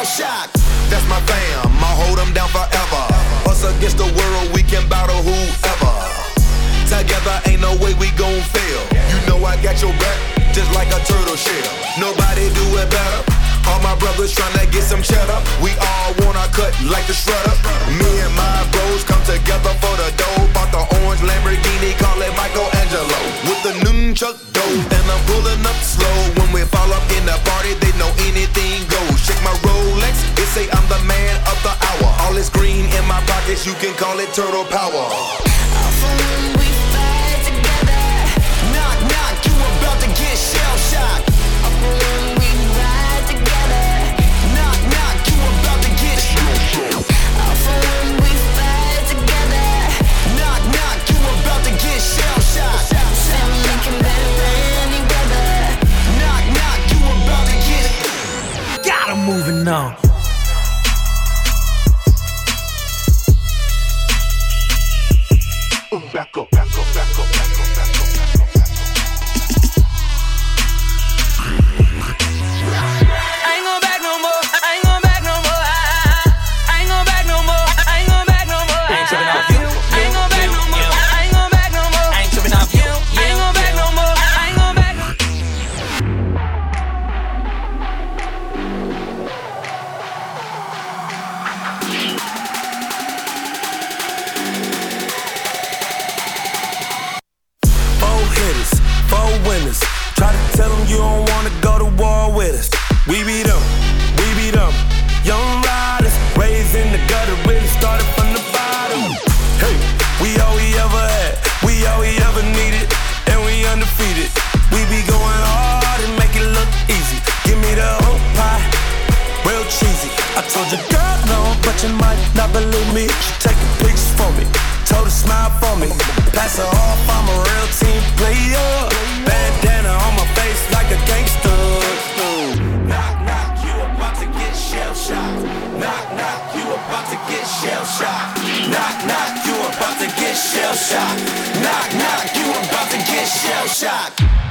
shock. That's my fam, I'll hold them down forever. Us against the world, we can battle whoever. Together ain't no way we gon' fail. You know I got your back, just like a turtle shell. Nobody do it better. All my brothers tryna get some cheddar. We all wanna cut like the shredder. Me and my bros come together for the dough. Bought the orange Lamborghini, call it Michelangelo. With the nunchuck dough, and I'm pulling up slow. When we fall up in the party, they know anything goes. Check my Rolex, it say I'm the man of the hour. All this green in my pockets, you can call it turtle power. When we fight together, knock knock, you about to get shell shocked. When we ride together, knock knock, you about to get shell shocked. When we fight together, knock knock, you about to get shell shocked. Sam making better any weather, knock knock, you about to get. Gotta moving on. Back up, back up, back up, back up, back up, back up, back up. I ain't going back no more. I ain't going back no more. I ain't going back no more. I ain't going back no more. I ain't tripping off you. I ain't going back no more. I ain't going back no more. I ain't tripping off you. I ain't going back no more. I ain't going back no more. Four winners. Try to tell them you don't wanna go to war with us. We beat them, young riders, raised in the gutter, really started from the bottom. Hey, we all we ever had, we all we ever needed, and we undefeated. We be going hard and make it look easy. Give me the whole pie, real cheesy. I told your girl no, but you might not believe me. She taking pictures for me, told her smile for me. Pass her off, I'm a real team player. Bandana on my face like a gangster. Knock, knock, you about to get shell shocked. Knock, knock, you about to get shell shocked. Knock, knock, you about to get shell shocked. Knock, knock, you about to get shell shocked.